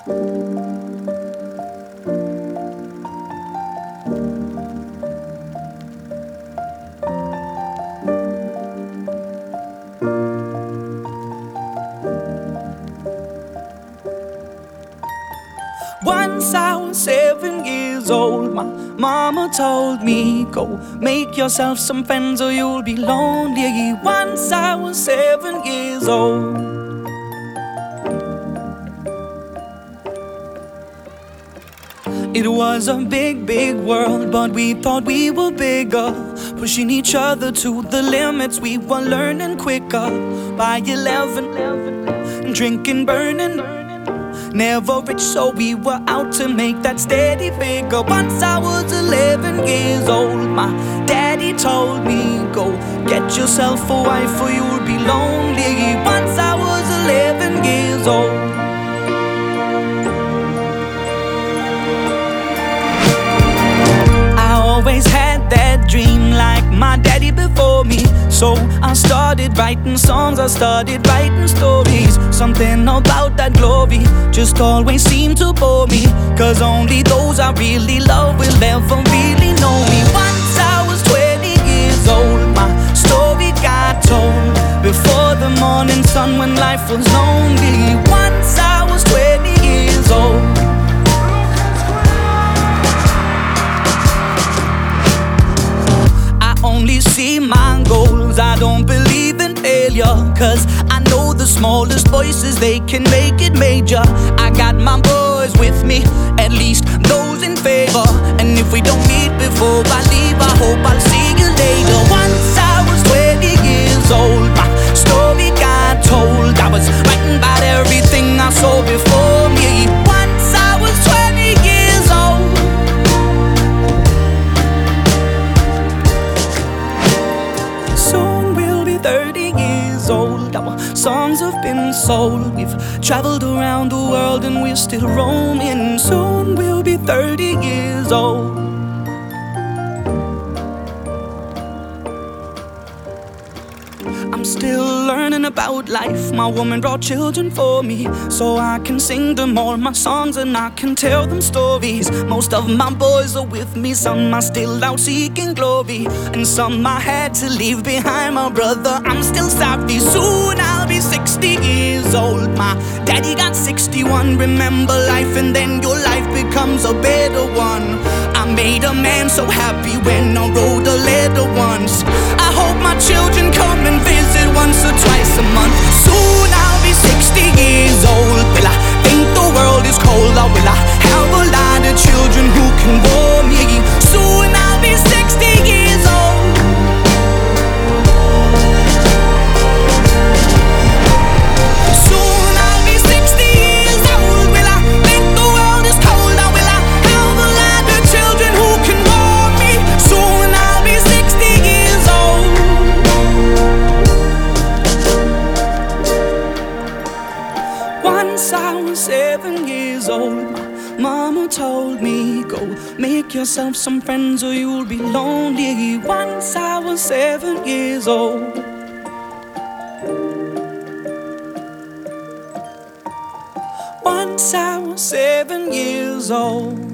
Once I was 7 years old, my mama told me, go make yourself some friends or you'll be lonely. Once I was 7 years old. It was a big, big world, but we thought we were bigger, pushing each other to the limits. We were learning quicker. By 11, drinking, burning, never rich, so we were out to make that steady figure. Once I was 11 years old, my daddy told me, go get yourself a wife or you'll be lonely. Once I was 11 years old. I always had that dream like my daddy before me, so I started writing songs, I started writing stories. Something about that glory just always seemed to bore me, 'cause only those I really love will ever really know me. Once I was 20 years old, my story got told before the morning sun when life was lonely. Once I was 20 years old. Only see my goals, I don't believe in failure, 'cause I know the smallest voices, they can make it major. I got my boys with me, at least those in favor, and if we don't meet before I leave, I hope I'll see you later. Once I was 20 years old, my story got told. I was writing about everything I saw before me. Once I was 20 years old. Old. Our songs have been sold. We've traveled around the world and we're still roaming. Soon we'll be 30 years old. I'm still learning about life. My woman brought children for me, so I can sing them all my songs and I can tell them stories. Most of my boys are with me, some are still out seeking glory, and some I had to leave behind. My brother, I'm still sorry. Soon I'll be 60 years old. My daddy got 61. Remember life and then your life becomes a better one. I made a man so happy when I wrote a letter once. I hope my children come and visit once or twice a month. Soon I'll be 60 years old. Will I think the world is cold, or will I have a lot of children who can warm me? Soon I'll be 60 years old. Soon I'll be 60 years old. Will I think the world is cold, or will I have a lot of children who can warm me? Soon I'll be 60 years old. Once I was 7 years old, my mama told me, go make yourself some friends or you'll be lonely. Once I was 7 years old. Once I was 7 years old.